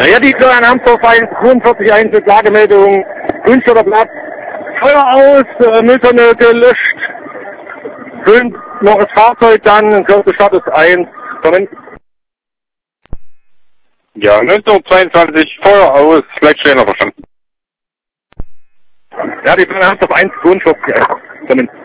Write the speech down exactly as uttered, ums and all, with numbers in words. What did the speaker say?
Ja, die Florian Amsdorf eins, zweiundvierzig eins mit Lagemeldung, Grünstädter Platz, Feuer aus, äh, Mülltonne gelöscht, fünf, noch das Fahrzeug dann, in Kürze Start ist eins, kommen. Ja, neunzehn Uhr zweiundzwanzig, Feuer aus, Leitstellen noch verstanden. Ja, die Florian Amsdorf eins, zweiundvierzig eins, kommen.